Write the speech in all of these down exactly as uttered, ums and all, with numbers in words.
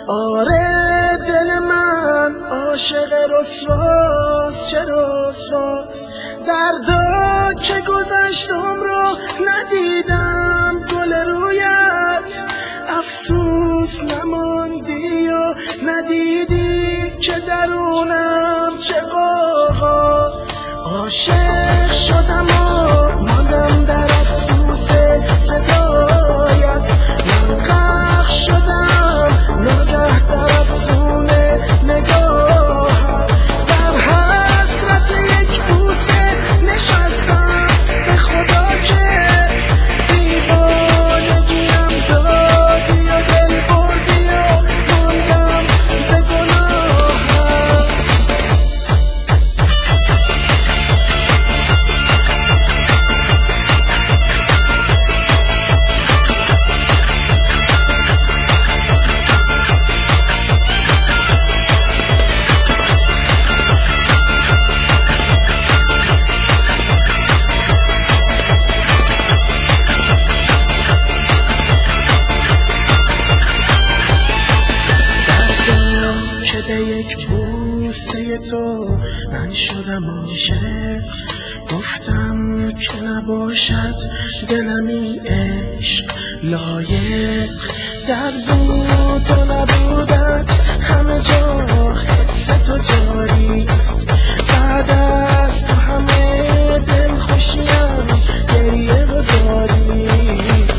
آره دل من عاشق رسواست، چه رسواست. دردا که گذشتم رو ندیدم گل رویت، افسوس نماندی و ندیدی که درونم چه غوغا. عاشق شدم و ماندم در افسوس صدایت، من غرق شدم ناگه در افسون نگاهم، در حسرت یک بوسه نشستم به خدا که دیوانگیم دادی و دل بردی و ماندم ز گناهم. به یک بوسه تو من شدم عاشق، گفتم که نباشد دلم این عشق لایق. در بود و نبودت همه جا حس تو جاریست، بعد از تو همه دل خوشیم گریه و زاریست.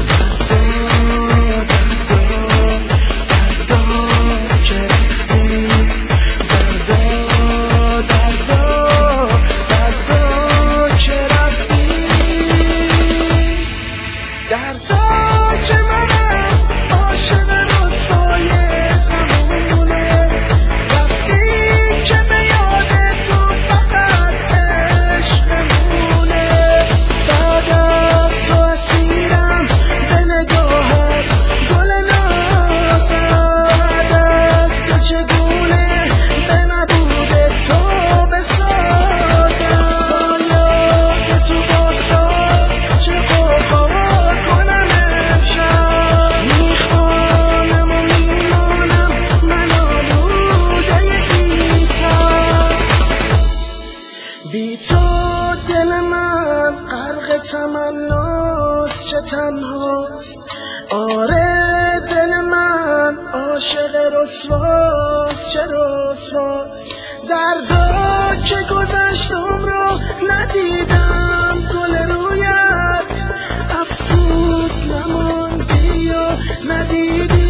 دردا که منم عاشق رسوای زمونه، رفتی که به یاد تو فقط عشق مونه. بعد از تو اسیرم به نگاهت گل نازم، بعد از تو چگونه به نبود تو بسازم. یاد تو با ساز چه غوغا کنم امشب، میخوانم و میمانم من آلوده این سر. بی تو دل من غرق تمناست، چه تنهاست. آره دل من عاشق رسواست، چه رسواست. دردا که گذشتم رو ندیدم گل رویت، افسوس نماندی و ندیدی